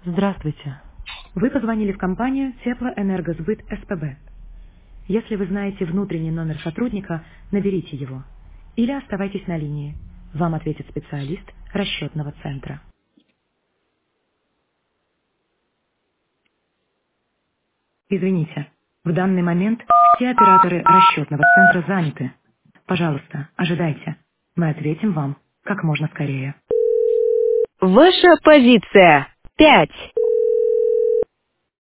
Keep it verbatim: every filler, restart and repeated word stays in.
Здравствуйте. Вы позвонили в компанию Теплоэнергосбыт СПБ. Если вы знаете внутренний номер сотрудника, наберите его. Или оставайтесь на линии. Вам ответит специалист расчетного центра. Извините, в данный момент все операторы расчетного центра заняты. Пожалуйста, ожидайте. Мы ответим вам как можно скорее. Ваша позиция. Пять.